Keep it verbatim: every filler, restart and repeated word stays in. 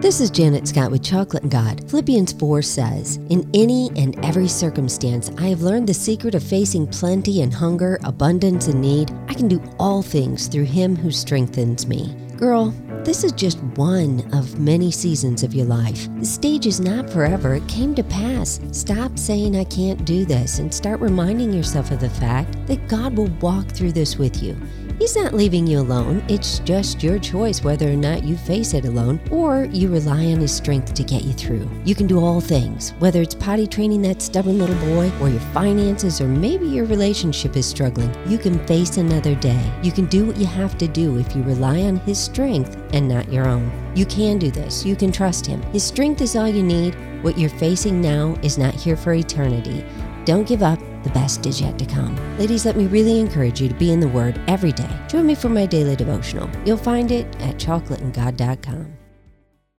This is Janet Scott with Chocolate and God. Philippians four says, "In any and every circumstance, I have learned the secret of facing plenty and hunger, abundance and need. I can do all things through Him who strengthens me." Girl, this is just one of many seasons of your life. The stage is not forever. It came to pass. Stop saying, "I can't do this," and start reminding yourself of the fact that God will walk through this with you. He's not leaving you alone. It's just your choice whether or not you face it alone or you rely on His strength to get you through. You can do all things, whether it's potty training that stubborn little boy or your finances or maybe your relationship is struggling. You can face another day. You can do what you have to do if you rely on His strength and not your own. You can do this. You can trust Him. His strength is all you need. What you're facing now is not here for eternity. Don't give up. The best is yet to come. Ladies, let me really encourage you to be in the Word every day. Join me for my daily devotional. You'll find it at chocolate and god dot com.